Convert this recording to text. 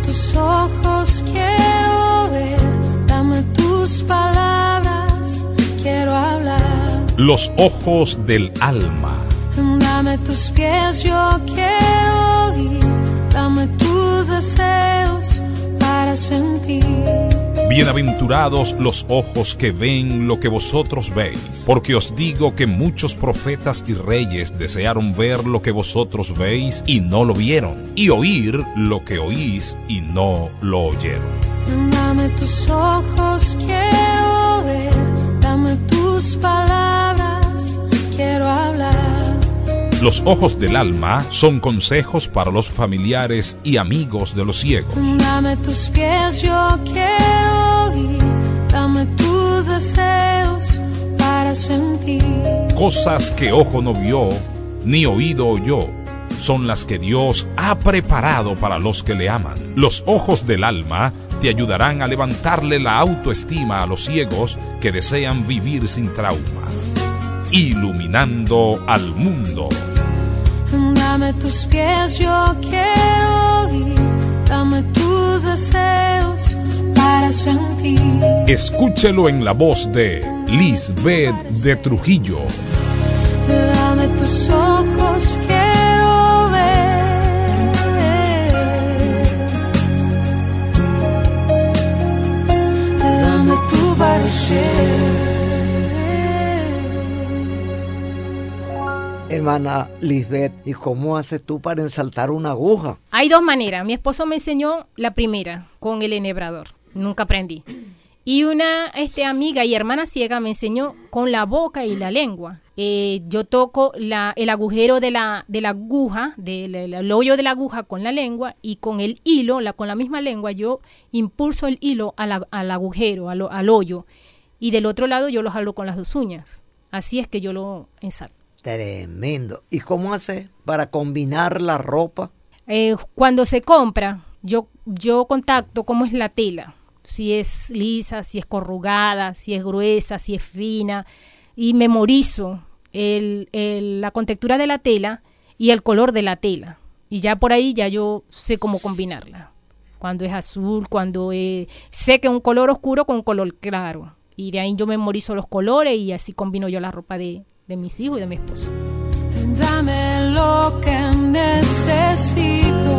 tus ojos, quiero ver. Dame tus palabras, quiero hablar. Los ojos del alma. Dame tus pies, yo quiero ir. Dame tus deseos para sentir. Bienaventurados los ojos que ven lo que vosotros veis, porque os digo que muchos profetas y reyes desearon ver lo que vosotros veis y no lo vieron, y oír lo que oís y no lo oyeron. Dame tus ojos, quiero ver. Dame tus palabras, quiero hablar. Los ojos del alma son consejos para los familiares y amigos de los ciegos. Dame tus pies, yo quiero ir. Dame tus deseos para sentir. Cosas que ojo no vio, ni oído oyó, son las que Dios ha preparado para los que le aman. Los ojos del alma te ayudarán a levantarle la autoestima a los ciegos que desean vivir sin traumas. Iluminando al mundo. Dame tus pies, yo quiero ir. Dame tus deseos para sentir. Escúchelo en la voz de Lisbeth de Trujillo. Dame tus ojos, quiero ver. Dame tu parecer. Hermana Lisbeth, ¿y cómo haces tú para ensaltar una aguja? Hay dos maneras. Mi esposo me enseñó la primera, con el enhebrador. Nunca aprendí. Y una amiga y hermana ciega me enseñó con la boca y la lengua. Yo toco el agujero de la aguja, el hoyo de la aguja con la lengua, y con el hilo, con la misma lengua, yo impulso el hilo al agujero, al hoyo. Y del otro lado yo lo jalo con las dos uñas. Así es que yo lo ensalto. Tremendo. ¿Y cómo haces para combinar la ropa? Cuando se compra, yo contacto cómo es la tela. Si es lisa, si es corrugada, si es gruesa, si es fina. Y memorizo la contextura de la tela y el color de la tela. Y ya por ahí ya yo sé cómo combinarla. Cuando es azul, cuando sé que un color oscuro con un color claro. Y de ahí yo memorizo los colores y así combino yo la ropa de mis hijos y de mi esposo. Dame lo que necesito.